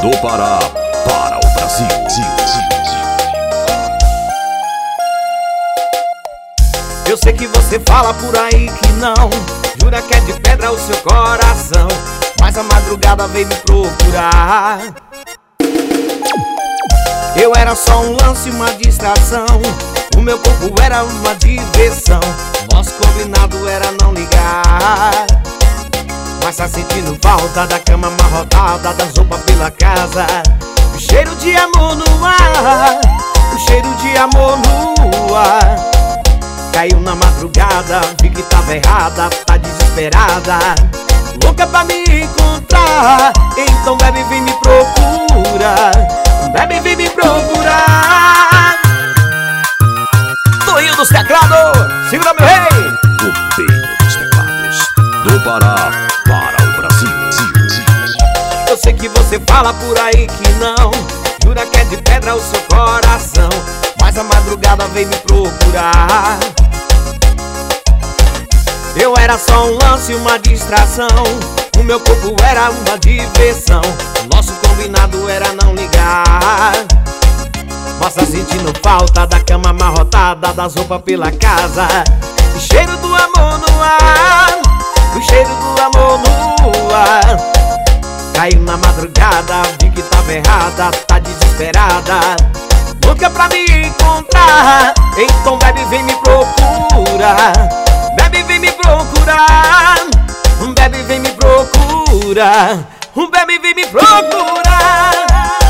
do Pará para o Brasil. Eu sei que você fala por aí que não, jura que é de pedra o seu coração, mas a madrugada veio me procurar. Eu era só um lance, uma distração, o meu corpo era uma diversão, nosso combinado era não ligar. Mas tá sentindo falta da cama amarrotada, das roupas pela casa, o cheiro de amor no ar, o cheiro de amor no ar. Caiu na madrugada, vi que tava errada, tá desesperada, louca pra me encontrar. Então bebe, vem me procurar, bebe, vem me procurar. Toinho dos teclados, segura meu rei. O Pedro dos teclados, do Pará para o Brasil. Eu sei que você fala por aí que não, jura que é de pedra o seu coração, mas a madrugada veio me procurar. Eu era só um lance, uma distração, o meu corpo era uma diversão, nosso combinado era não ligar. Mas tá sentindo falta da cama amarrotada, das roupas pela casa, o cheiro do amor no ar, o cheiro do amor no ar. Caiu na madrugada, vi que tava errada, tá desesperada, louca pra me encontrar. Então bebe, vem me procurar, bebe, vem me procurar, bebe, vem me procurar, bebe, vem me procurar.